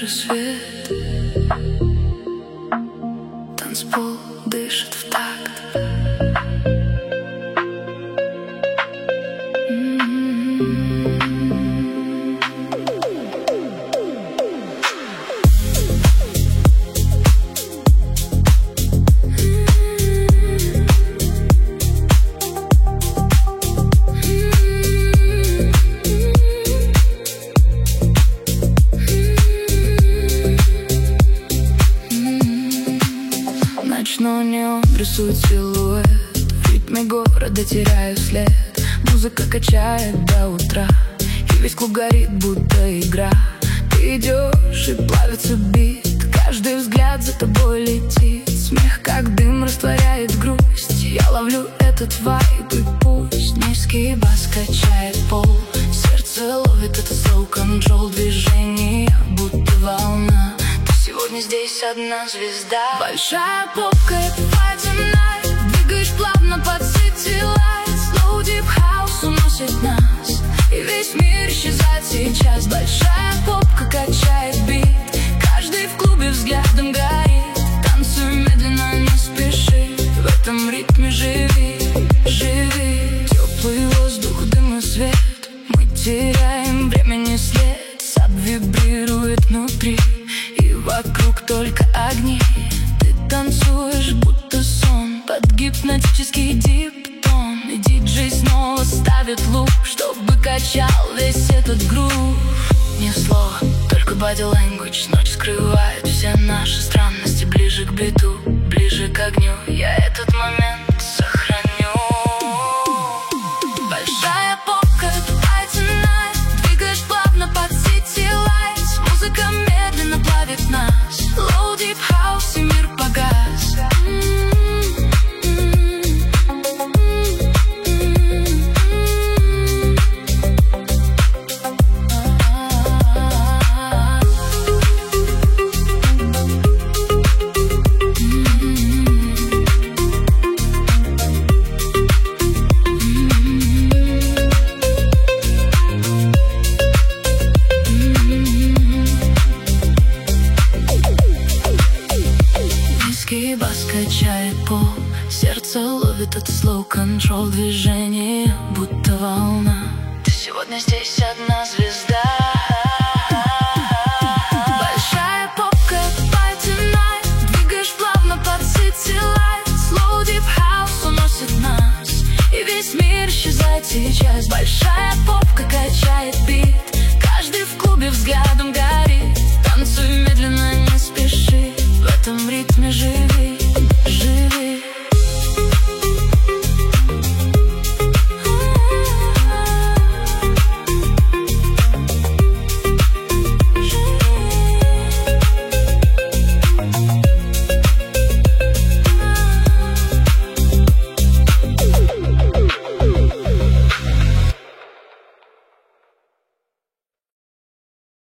выше свет. Танцпол дышит в такт. Ночной неон рисует силуэт, в ритме города теряю след. Музыка качает до утра, и весь клуб горит, будто игра. Ты идешь, и плавится бит, каждый взгляд за тобой летит. Смех, как дым, растворяет грусть. Я ловлю этот вайб, и пусть низкий бас качает пол. Сердце ловит это slow control движение, будто волна. Сегодня здесь одна звезда. Большая попка, это party night. Двигаешь плавно под city lights. Slow deep house уносит нас, и весь мир исчезает сейчас. Большая попка качает бит, каждый в клубе взглядом горит. Танцуй медленно, не спеши, в этом ритме живи, живи. Теплый воздух, дым и свет, мы теряем времени след. Сад вибрирует внутри, вокруг только огни. Ты танцуешь, будто сон, под гипнотический диптон. И диджей снова ставит луп, чтобы качал весь этот грув. Ни слова, только body language. Ночь скрывает все наши странности. Ближе к биту, ближе к огню, я этот момент сохраню. Большая попка, это party night. Двигаешь плавно под city lights. Музыка медленно плавит нас. Low deep house, и мир погас. Бас качает пол, сердце ловит от slow control движение, будто волна. Ты сегодня здесь одна звезда. Большая попка, party night. Двигаешь плавно под city lights. Slow deep house уносит нас, и весь мир исчезает сейчас. Большая попка качает бит, каждый в клубе взглядом горит. Танцуй медленно,